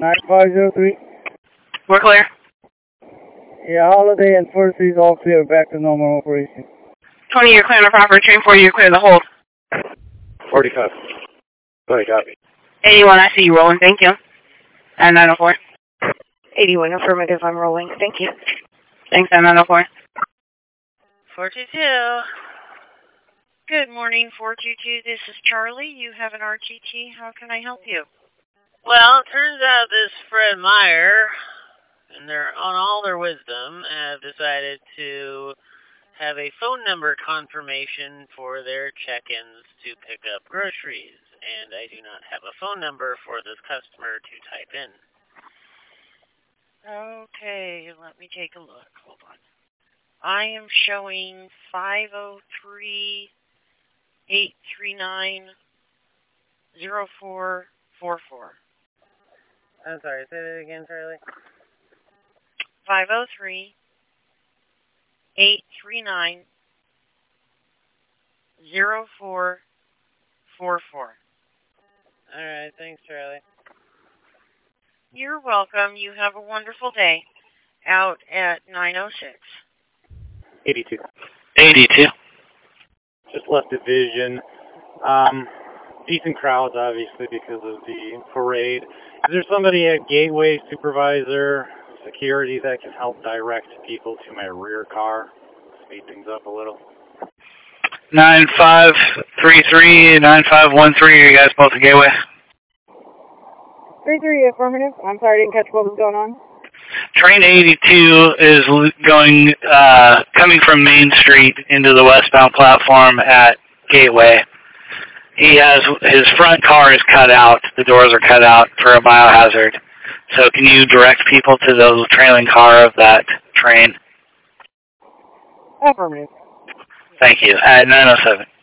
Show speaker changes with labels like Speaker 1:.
Speaker 1: 9503.
Speaker 2: We're clear.
Speaker 1: Yeah, Holiday and First is all clear. Back to normal operation.
Speaker 2: 20, you're clear on the proper train. 40, you're clear the hold.
Speaker 3: 40 copy. 20 copy.
Speaker 2: 81, I see you rolling. Thank you. And 904.
Speaker 4: 81, affirmative. I'm rolling. Thank you.
Speaker 2: Thanks, and 904.
Speaker 5: 422. Good morning, 422. This is Charlie. You have an RTT. How can I help you?
Speaker 6: Well, it turns out this Fred Meyer, and they're on all their wisdom, have decided to have a phone number confirmation for their check-ins to pick up groceries. And I do not have a phone number for this customer to type in.
Speaker 5: Okay, let me take a look. Hold on. I am showing 503-839-0444.
Speaker 6: I'm sorry, say that again, Charlie.
Speaker 5: 503-839-0444.
Speaker 6: All right, thanks, Charlie.
Speaker 5: You're welcome. You have a wonderful day. Out at 906.
Speaker 3: 82.
Speaker 2: 82.
Speaker 3: Just left division. Decent crowds, obviously, because of the parade. Is there somebody at Gateway, supervisor, security, that can help direct people to my rear car? Speed things up a little.
Speaker 2: 9533, 9513, are you guys both at Gateway?
Speaker 4: 33, affirmative. I'm sorry, I didn't catch what was going on.
Speaker 2: Train 82 is going, coming from Main Street into the westbound platform at Gateway. He has, his front car is cut out. The doors are cut out for a biohazard. So can you direct people to the trailing car of that train?
Speaker 4: Affirmative.
Speaker 2: Thank you. At 907.